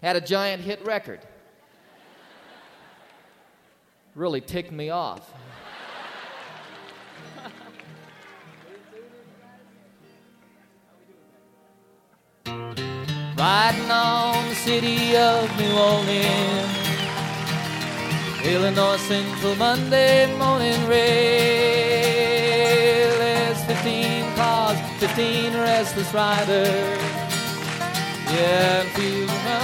had a giant hit record. Really ticked me off. Riding on the city of New Orleans, Illinois Central Monday morning rail. There's 15 cars, 15 restless riders. Yeah, and feeling